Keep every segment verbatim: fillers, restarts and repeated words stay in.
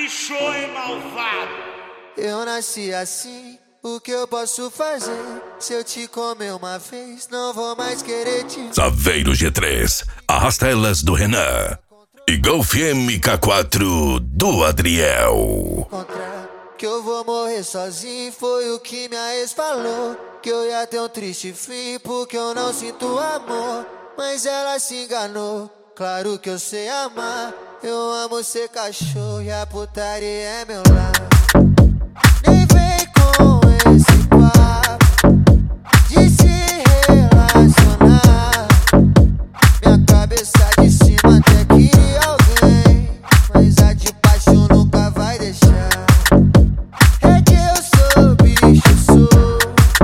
bicho e malvado. Eu nasci assim, o que eu posso fazer? Se eu te comer uma vez, não vou mais querer te ver. Saveiro G três, Arrasta Elas do Renan e Golf M K quatro do Adriel. Encontrar que eu vou morrer sozinho, foi o que minha ex falou. Que eu ia ter um triste fim porque eu não sinto amor. Mas ela se enganou, claro que eu sei amar. Eu amo ser cachorro e a putaria é meu lar. Nem vem com esse papo de se relacionar. Minha cabeça de cima até queria alguém, mas a de baixo nunca vai deixar. É que eu sou bicho, sou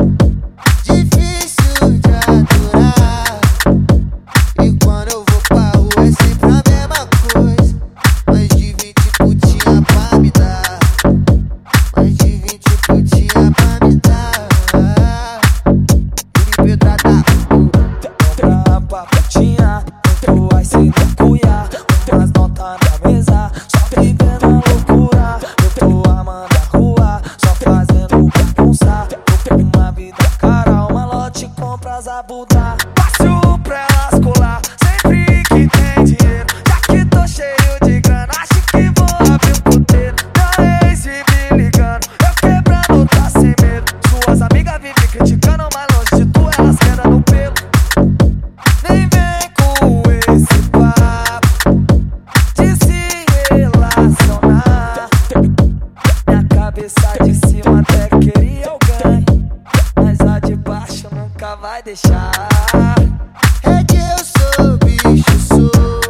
difícil de aturar. E quando eu vou pra rua é sempre a mesma coisa. Mais de vinte putinha pra me dar, mais de vinte putinha pra me dar. E me pedrada. Comprar pra putinha, tu vai se cuia. Tem as notas na mesa, só vivendo a loucura. Eu tô amando a rua, só fazendo bagunça. Eu tenho uma vida cara, uma lote compra as abuda. Fácil pra elas colar, sempre que tem dinheiro. Já que tô cheio de grana, acho que vou abrir um puteiro. Meu ex me ligando, eu quebrando, tá sem medo. Suas amigas vivem criticando, mas longe de tu elas querem no pelo. Nem vem com esse papo de se relacionar. Minha cabeça de cima até queria alguém, mas a de baixo nunca vai deixar. É que eu sou bicho, sou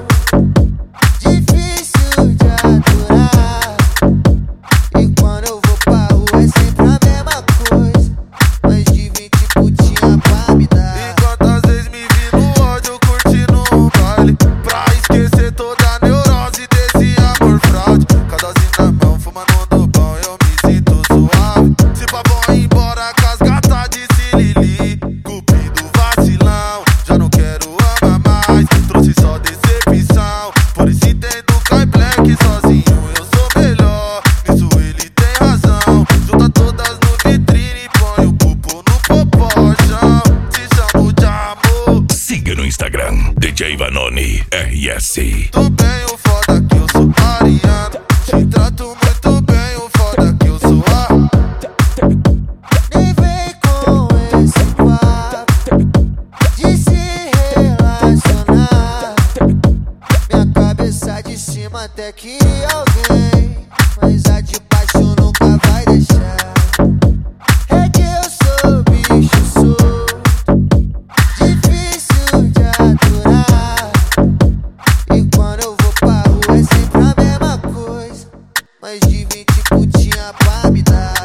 difícil de aturar. E quando eu vou pra rua é sempre a mesma coisa. Mais de vinte putinha pra me dar. E quantas vezes me vi no ódio curtindo um baile, pra esquecer toda a neurose desse amor fraude. Casalzinho na mão, fumando do bom, eu me sinto suave. Se pá vão embora com as gatas de Silili. Cupido vacilão, já não quero amar mais. Trouxe só decepção, por isso entendo cai black. Sozinho eu sou melhor, nisso ele tem razão. Junta todas no vitrine e põe o pupo no popojão. Te chamo de amor. Siga no Instagram, D J Vanoni R S. Muito bem, o foda que eu sou ariano. Te trato muito bem, o foda que eu sou a. Nem vem com esse papo de se relacionar. Minha cabeça de cima até queria alguém, mas a de baixo nunca vai deixar. É que eu sou bicho, sou difícil de aturar. E quando eu vou pra rua é sempre a mesma coisa. Mais de vinte putinha pra me dar.